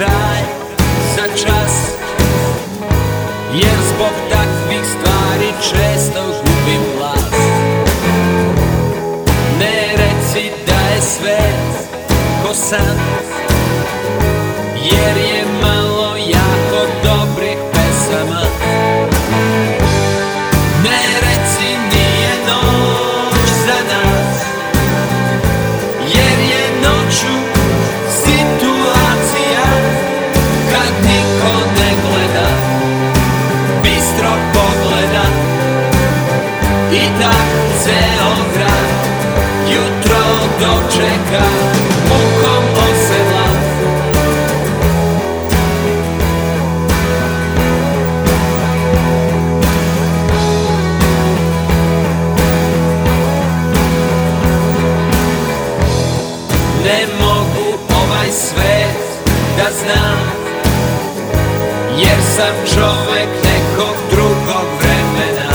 kraj za čas, jer zbog takvih stvari često gubim glas. Ne reci da je svet ko san, jer je malo jako dobrih pesama. Ne reci nije noć za nas, jer je noću situacija kad niko ne gleda, bistro pogleda i tak ceo grad jutro dočeka mukom osedla. Ne mogu ovaj svet da znam, jer sam čovek nekog drugog vremena.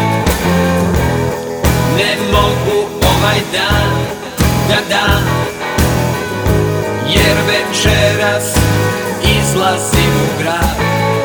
Ne mogu ovaj dan da dam, jer večeras izlazim u grad.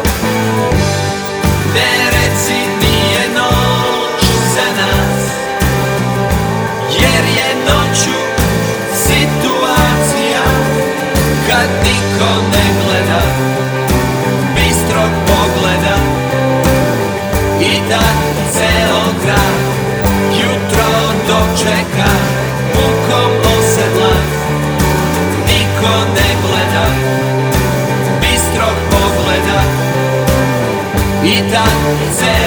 Ne reci nije noć za nas, jer je noću situacija kad niko ne gleda, bistro pogleda i tak ceo grad jutro dočeka mukom osedlan. Niko ne gleda, bistro pogleda i tak ceo